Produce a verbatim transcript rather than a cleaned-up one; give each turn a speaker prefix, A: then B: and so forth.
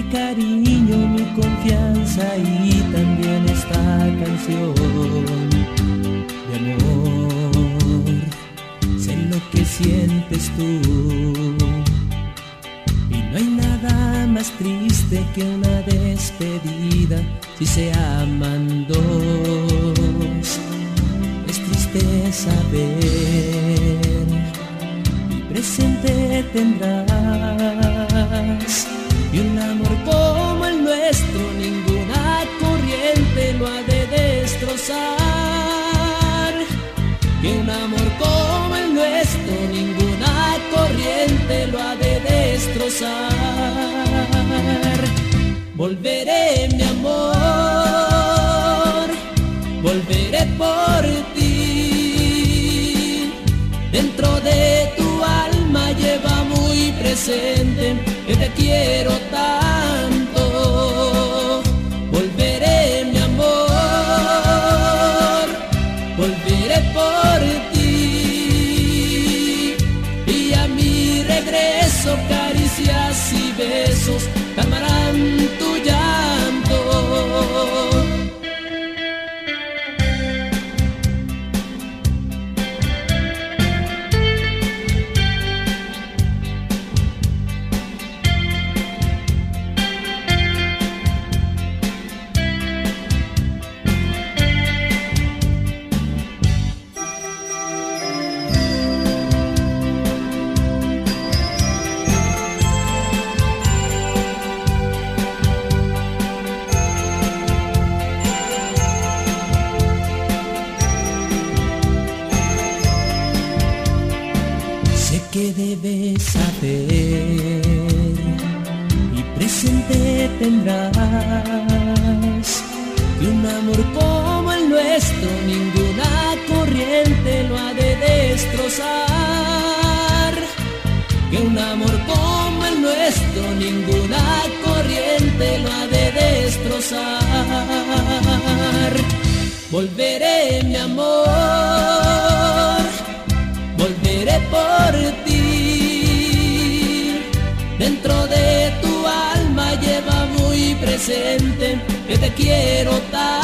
A: cariño, mi confianza y también esta canción de amor. Sé lo que sientes tú y no hay nada más triste que una despedida si se aman dos. Es triste saber mi presente tendrás y un amor como el nuestro ninguna corriente lo ha de destrozar. Que un amor como el nuestro ninguna corriente lo ha de destrozar. Volveré, mi amor, volveré por ti. Dentro de tu alma lleva muy presente que te quiero tanto. Volveré, mi amor, volveré por ti. Y a mi regreso caricias y besos calmarán tu llanto. Que debes saber y presente tendrás que un amor como el nuestro ninguna corriente lo ha de destrozar. Que un amor como el nuestro ninguna corriente lo ha de destrozar. Volveré, mi amor, volveré por ti. Dentro de tu alma lleva muy presente que te quiero tanto.